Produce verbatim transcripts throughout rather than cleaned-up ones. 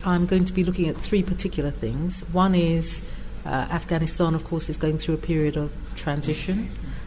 I'm going to be looking at three particular things. One is uh, Afghanistan, of course, is going through a period of transition,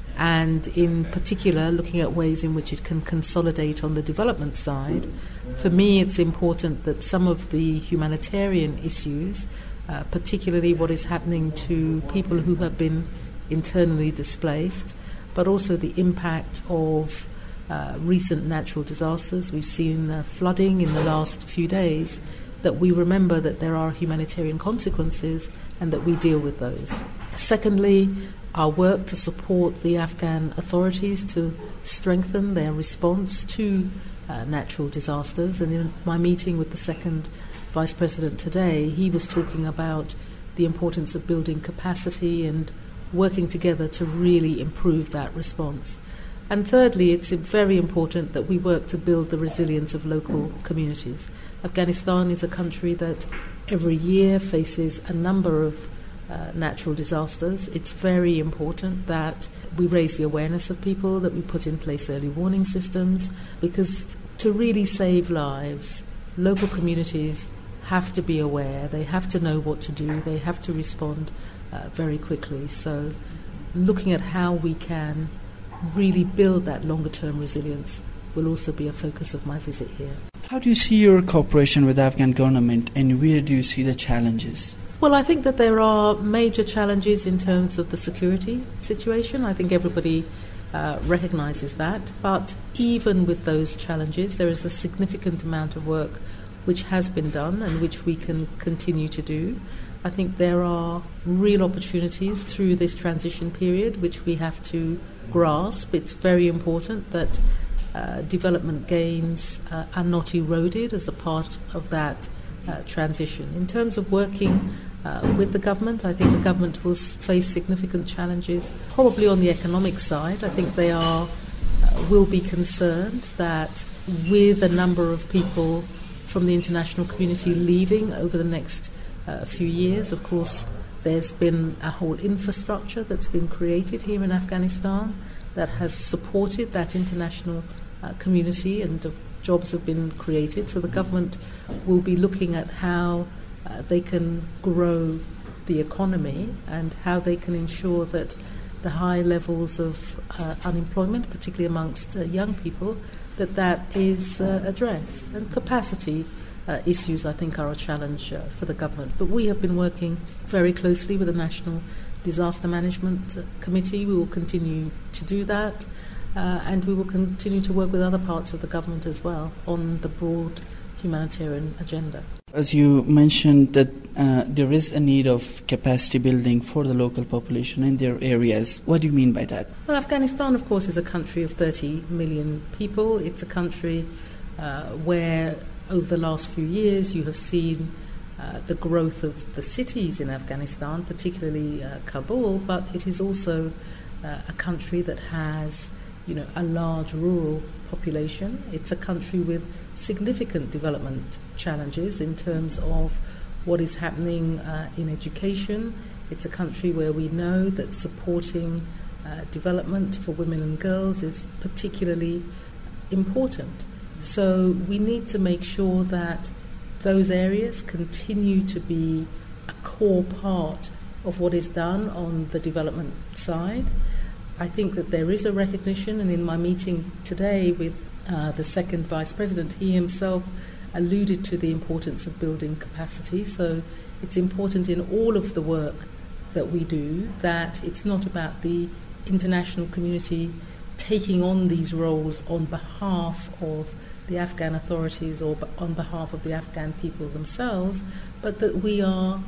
and in particular looking at ways in which it can consolidate on the development side. For me, it's important that some of the humanitarian issues, uh, particularly what is happening to people who have been internally displaced, but also the impact of uh, recent natural disasters. We've seen uh, flooding in the last few days, that we remember that there are humanitarian consequences and that we deal with those. Secondly, our work to support the Afghan authorities to strengthen their response to uh, natural disasters. And in my meeting with the second Vice President today, he was talking about the importance of building capacity and working together to really improve that response. And thirdly, it's very important that we work to build the resilience of local communities. Afghanistan is a country that every year faces a number of uh, natural disasters. It's very important that we raise the awareness of people, that we put in place early warning systems, because to really save lives, local communities have to be aware, they have to know what to do, they have to respond uh, very quickly. So looking at how we can really build that longer-term resilience will also be a focus of my visit here. How do you see your cooperation with the Afghan government, and where do you see the challenges? Well, I think that there are major challenges in terms of the security situation. I think everybody uh, recognizes that. But even with those challenges, there is a significant amount of work which has been done and which we can continue to do. I think there are real opportunities through this transition period which we have to grasp. It's very important that uh, development gains uh, are not eroded as a part of that uh, transition. In terms of working uh, with the government, I think the government will face significant challenges, probably on the economic side. I think they are uh, will be concerned that with a number of people from the international community leaving over the next uh, few years, of course, there's been a whole infrastructure that's been created here in Afghanistan that has supported that international uh, community, and uh, jobs have been created. So the government will be looking at how uh, they can grow the economy and how they can ensure that the high levels of uh, unemployment, particularly amongst uh, young people, that that is uh, addressed. And capacity uh, issues, I think, are a challenge uh, for the government. But we have been working very closely with the National Disaster Management Committee. We will continue to do that, uh, and we will continue to work with other parts of the government as well on the broad humanitarian agenda. As you mentioned that uh, there is a need of capacity building for the local population in their areas. What do you mean by that? Well, Afghanistan, of course, is a country of thirty million people. It's a country uh, where over the last few years you have seen uh, the growth of the cities in Afghanistan, particularly uh, Kabul, but it is also uh, a country that has, you know, a large rural population. It's a country with significant development challenges in terms of what is happening uh, in education. It's a country where we know that supporting uh, development for women and girls is particularly important. So we need to make sure that those areas continue to be a core part of what is done on the development side. I think that there is a recognition, and in my meeting today with uh, the second Vice President, he himself alluded to the importance of building capacity. So it's important in all of the work that we do that it's not about the international community taking on these roles on behalf of the Afghan authorities or on behalf of the Afghan people themselves, but that we are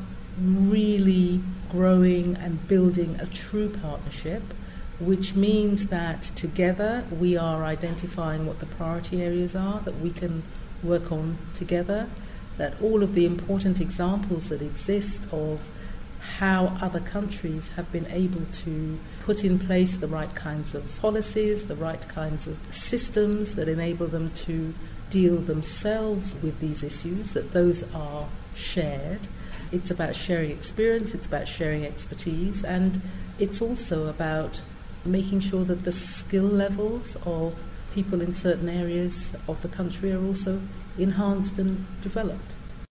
really growing and building a true partnership, which means that together we are identifying what the priority areas are that we can work on together, that all of the important examples that exist of how other countries have been able to put in place the right kinds of policies, the right kinds of systems that enable them to deal themselves with these issues, that those are shared. It's about sharing experience, it's about sharing expertise, and it's also about making sure that the skill levels of people in certain areas of the country are also enhanced and developed.